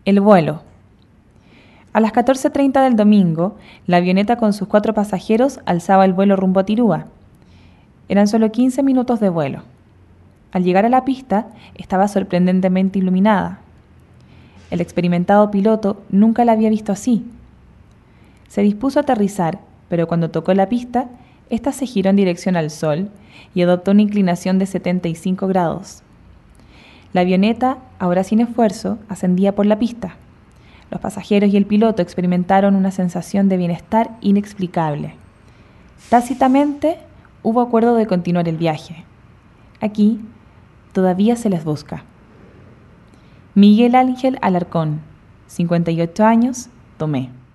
El vuelo. A las 14:30 del domingo, la avioneta con sus 4 pasajeros alzaba el vuelo rumbo a Tirúa. Eran solo 15 minutos de vuelo. Al llegar a la pista, estaba sorprendentemente iluminada. El experimentado piloto nunca la había visto así. Se dispuso a aterrizar, pero cuando tocó la pista, ésta se giró en dirección al sol y adoptó una inclinación de 75 grados. La avioneta, ahora sin esfuerzo, ascendía por la pista. Los pasajeros y el piloto experimentaron una sensación de bienestar inexplicable. Tácitamente, hubo acuerdo de continuar el viaje. Aquí, todavía se les busca. Miguel Ángel Alarcón, 58 años, Tomé.